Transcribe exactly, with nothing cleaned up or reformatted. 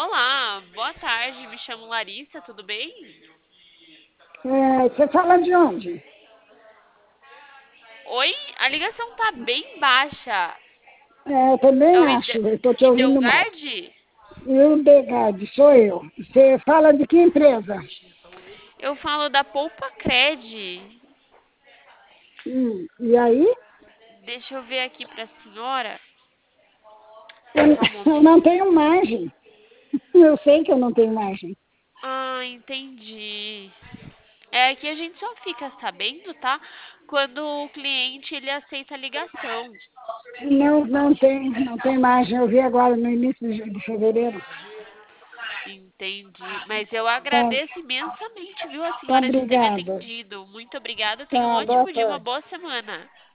Olá, boa tarde. Me chamo Larissa, tudo bem? É, você fala de onde? Oi, a ligação tá bem baixa. É, eu É também o acho, Ide... eu estou te ouvindo mal. Idelgard? Hildegard, sou eu. Você fala de que empresa? Eu falo da Poupa Cred. Hum, e aí? Deixa eu ver aqui pra senhora. Eu, Só um eu não momento. tenho margem. Eu sei que eu não tenho margem. Ah, entendi. É que a gente só fica sabendo, tá? Quando o cliente ele aceita a ligação. Não, não tem, não tem margem. Eu vi agora no início de de fevereiro. Entendi. Mas eu Tá, agradeço imensamente, viu, a tá, senhora de ter me obrigada. atendido. Muito obrigada. Tenha um Tá, boa ótimo dia, uma tarde. boa semana.